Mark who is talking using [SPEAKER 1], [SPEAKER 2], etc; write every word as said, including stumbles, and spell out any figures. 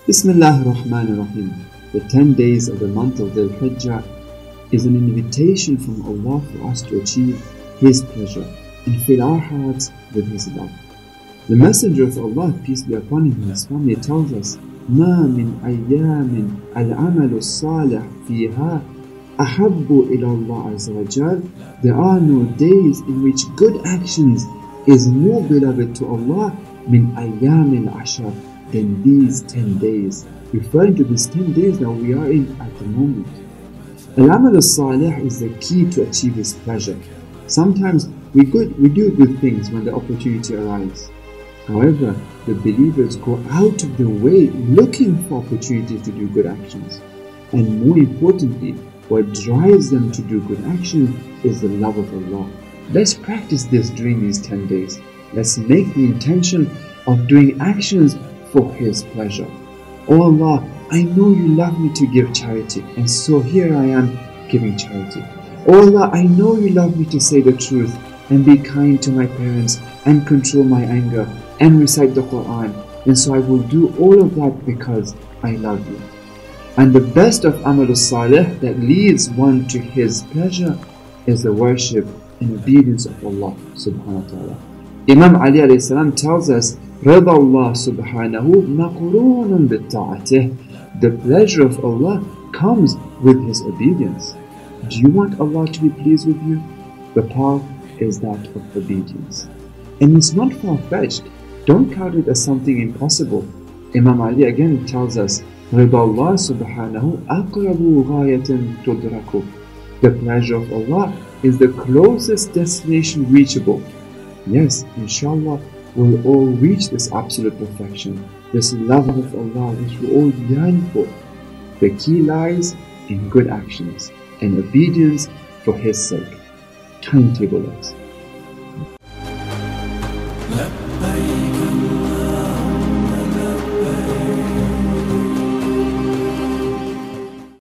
[SPEAKER 1] Bismillah ar-Rahman ar-Rahim. The ten days of the month of Dhul Hijjah is an invitation from Allah for us to achieve His pleasure and fill our hearts with His love. The Messenger of Allah, peace be upon him and his family, tells us, مَا مِنْ أَيَّامٍ الْعَمَلُ الصَّالِحُ فِيهَا أَحَبُّ إِلَى اللَّهِ عَزَّ وَجَلَّ. There are no days in which good actions is more beloved to Allah min أَيَّامِ الْعَشْرِ than these ten days, referring to these ten days that we are in at the moment. Al-Amal al-Salih is the key to achieve His pleasure. Sometimes we, good, we do good things when the opportunity arises. However, the believers go out of their way looking for opportunities to do good actions. And more importantly, what drives them to do good action is the love of Allah. Let's practice this during these ten days. Let's make the intention of doing actions for His pleasure. Oh Allah, I know You love me to give charity, and so here I am giving charity. Oh Allah, I know You love me to say the truth and be kind to my parents and control my anger and recite the Quran, and so I will do all of that because I love You. And the best of Amal al-Salih that leads one to His pleasure is the worship and obedience of Allah subhanahu wa ta'ala. Imam Ali alayhi salam tells us, رضا الله سبحانه مقرون بطاعته. The pleasure of Allah comes with His obedience. Do you want Allah to be pleased with you? The path is that of obedience. And it's not far-fetched. Don't count it as something impossible. Imam Ali again tells us, رضا الله سبحانه أقرب غاية تدرك. The pleasure of Allah is the closest destination reachable. Yes, inshallah, we'll all reach this absolute perfection, this love of Allah which we all yearn for. The key lies in good actions and obedience for His sake. Timetable is.